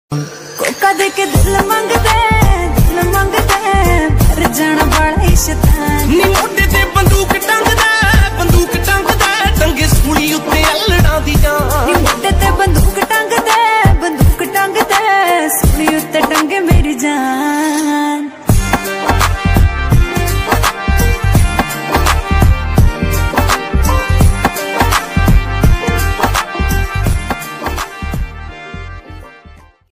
Coca दे के दिल मंगदे फिर जाना बड़ा शैतान नी मोटे ते बंदूक